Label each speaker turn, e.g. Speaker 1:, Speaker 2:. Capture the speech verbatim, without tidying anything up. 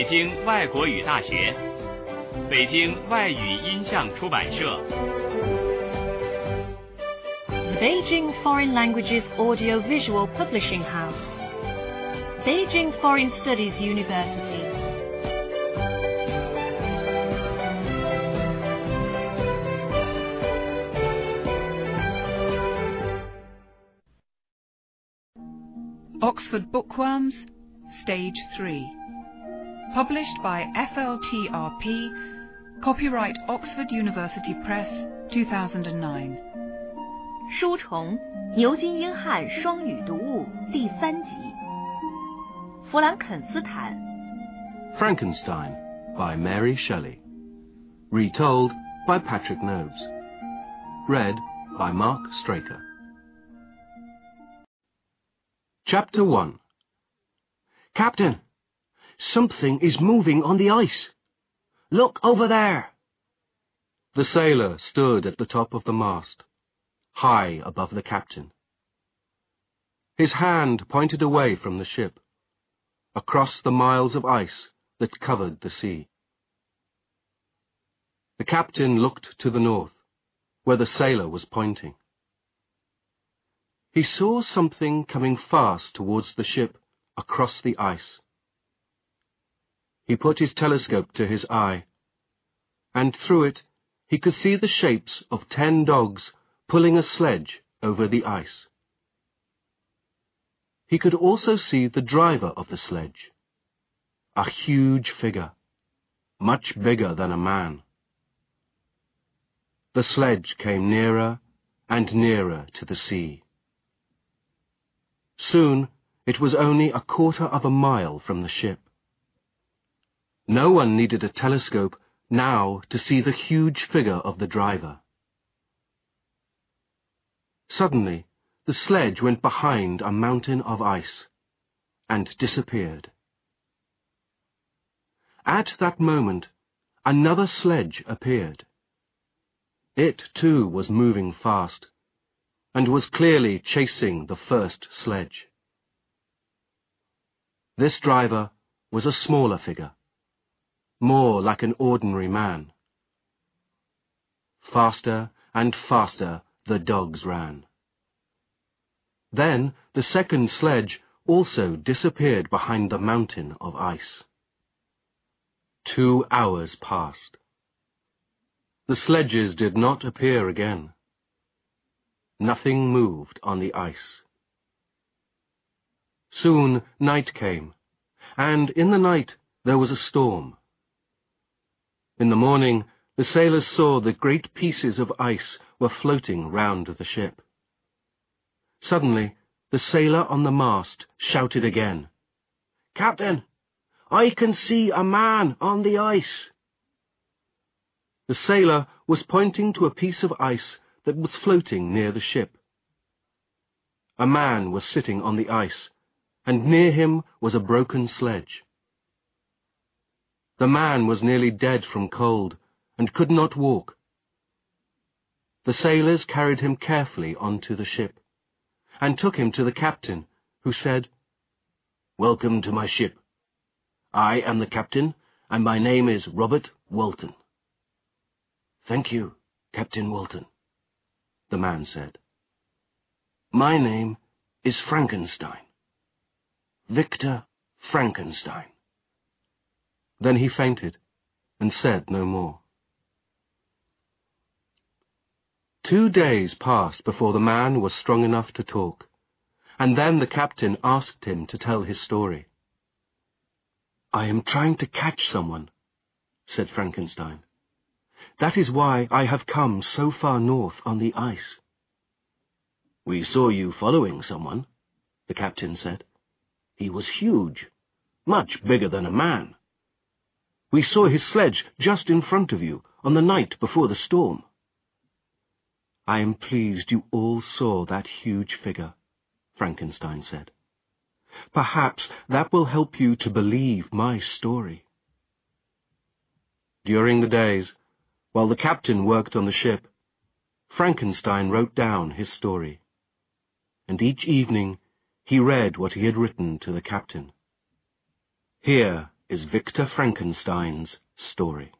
Speaker 1: 京外国语大学、北京外语音像出版社。
Speaker 2: The Beijing Foreign Languages Audio-Visual Publishing House, Beijing Foreign Studies University.
Speaker 3: Oxford Bookworms, Stage three. Published by F L T R P, copyright Oxford University Press, two thousand nine.
Speaker 2: 书虫牛津英汉双语读物第三集。弗兰肯斯坦
Speaker 4: Frankenstein by Mary Shelley. Retold by Patrick Nobes. Read by Mark Straker. Chapter one. Captain, something is moving on the ice. Look over there. The sailor stood at the top of the mast, high above the captain. His hand pointed away from the ship, across the miles of ice that covered the sea. The captain looked to the north, where the sailor was pointing. He saw something coming fast towards the ship across the ice. He put his telescope to his eye, and through it he could see the shapes of ten dogs pulling a sledge over the ice. He could also see the driver of the sledge, a huge figure, much bigger than a man. The sledge came nearer and nearer to the sea. Soon it was only a quarter of a mile from the ship. No one needed a telescope now to see the huge figure of the driver. Suddenly, the sledge went behind a mountain of ice and disappeared. At that moment, another sledge appeared. It, too, was moving fast, and was clearly chasing the first sledge. This driver was a smaller figure, more like an ordinary man. Faster and faster the dogs ran. Then the second sledge also disappeared behind the mountain of ice. Two hours passed. The sledges did not appear again. Nothing moved on the ice. Soon night came, and in the night there was a storm. In the morning, the sailors saw that great pieces of ice were floating round the ship. Suddenly, the sailor on the mast shouted again, "Captain, I can see a man on the ice." The sailor was pointing to a piece of ice that was floating near the ship. A man was sitting on the ice, and near him was a broken sledge. The man was nearly dead from cold and could not walk. The sailors carried him carefully onto the ship and took him to the captain, who said, "Welcome to my ship. I am the captain, and my name is Robert Walton." "Thank you, Captain Walton," the man said. "My name is Frankenstein. Victor Frankenstein." Then he fainted and said no more. Two days passed before the man was strong enough to talk, and then the captain asked him to tell his story. "I am trying to catch someone," said Frankenstein. "That is why I have come so far north on the ice." "We saw you following someone," the captain said. "He was huge, much bigger than a man. We saw his sledge just in front of you on the night before the storm." "I am pleased you all saw that huge figure," Frankenstein said. "Perhaps that will help you to believe my story." During the days, while the captain worked on the ship, Frankenstein wrote down his story, and each evening he read what he had written to the captain. Here, is Victor Frankenstein's story.